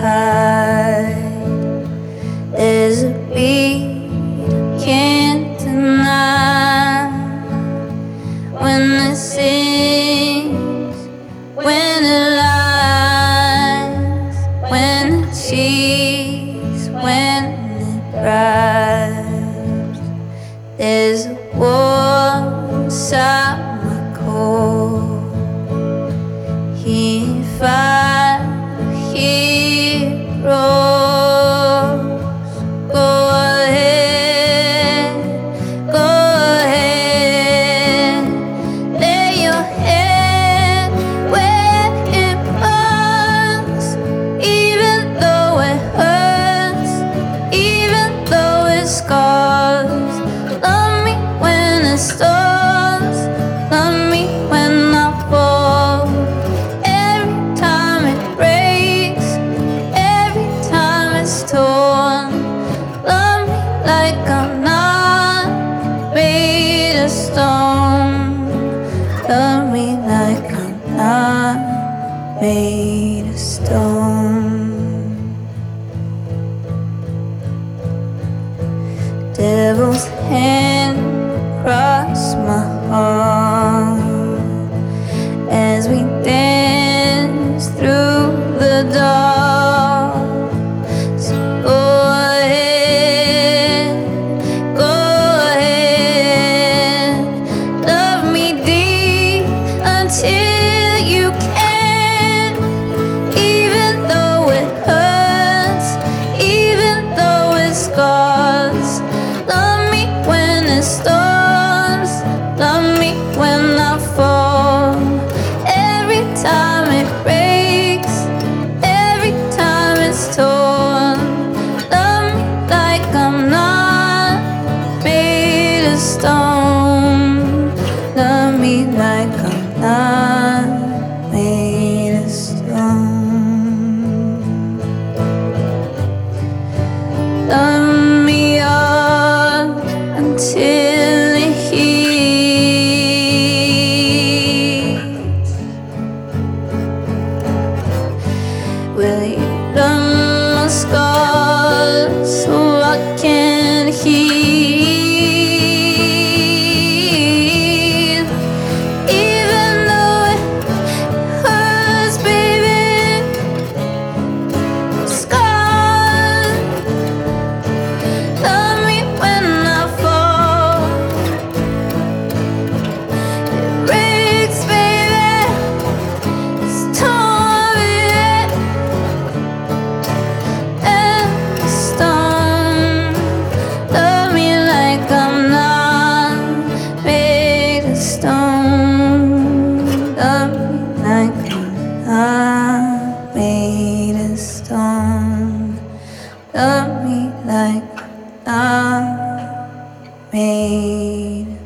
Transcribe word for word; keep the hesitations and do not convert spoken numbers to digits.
hide. There's a beat I can't deny. When it sings, when it lies, when it cheats, when it cries. There's a war inside my core. If I heroes, go ahead, go ahead, lay your head where it burns, even though it hurts, even though it scars. Love me when it storms, love me when I fall. Every time it breaks, every time it's torn. Love me like I'm not made of stone. Love me like I'm not made of stone. Devil's hand across my heart as we dance through the dark. So go ahead, go ahead, love me deep until you can. Even though it hurts, even though it scars. Love me when it storms, love me when I fall. Every time it breaks, every time it's torn. Love me like I'm not made of stone. Love me like I'm not made of stone. Love me up until it heals. Will you learn my scars so I can heal? Even though it hurts, baby, scars. Love me when I fall. It breaks, baby, it's torn, baby, and stone. Love me like I'm not made of stone. Love me like I'm not made of stone. Love me like I'm not made